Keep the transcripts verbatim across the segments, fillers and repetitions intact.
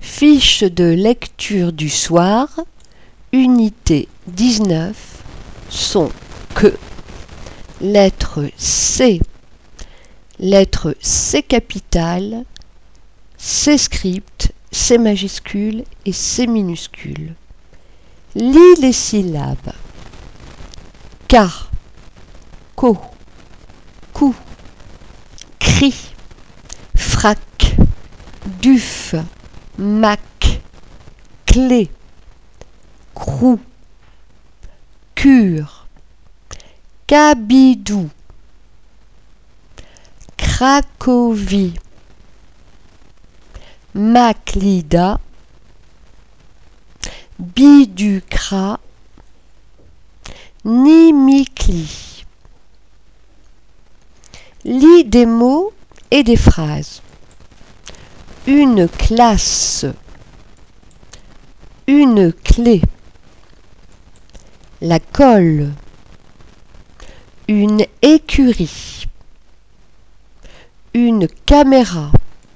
Fiche de lecture du soir, unité dix-neuf, son que, lettre C, lettre C capitale, C script, C majuscule et C minuscule. Lis les syllabes. K, co, cou, cri, frac, duf, mac, clé, crou, cure, cabidou, Cracovie, Maclida, Biducra, Nimicli. Lis des mots et des phrases. Une classe, une clé, la colle, une écurie, une caméra,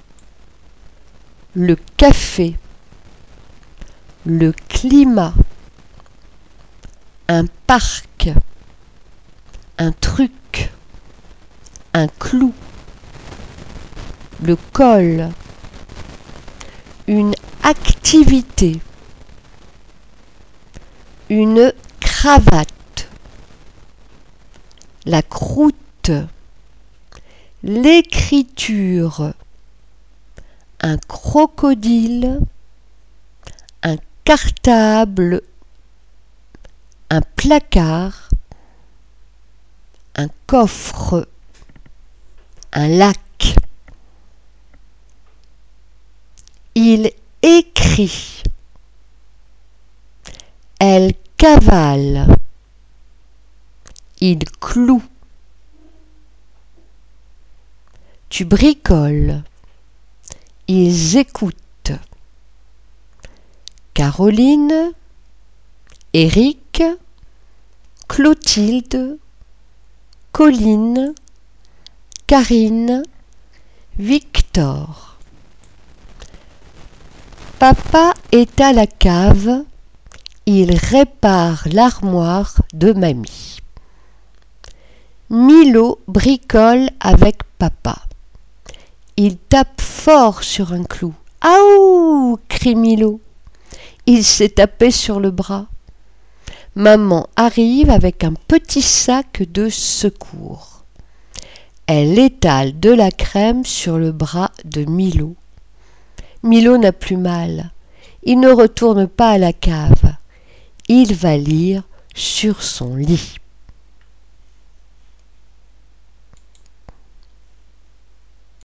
le café, le climat, un parc, un truc, un clou, le col, une activité, une cravate, la croûte, l'écriture, un crocodile, un cartable, un placard, un coffre, un lac. Il écrit, elle cavale, il cloue. Tu bricoles, ils écoutent. Caroline, Éric, Clotilde, Colline, Karine, Victor. Papa est à la cave, il répare l'armoire de mamie. Milo bricole avec papa. Il tape fort sur un clou. « Aouh !» crie Milo. Il s'est tapé sur le bras. Maman arrive avec un petit sac de secours. Elle étale de la crème sur le bras de Milo. Milo n'a plus mal. Il ne retourne pas à la cave. Il va lire sur son lit.